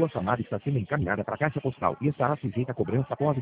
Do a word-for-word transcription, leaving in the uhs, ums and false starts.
Sua chamada está sendo encaminhada para a caixa postal e estará sujeita a cobrança após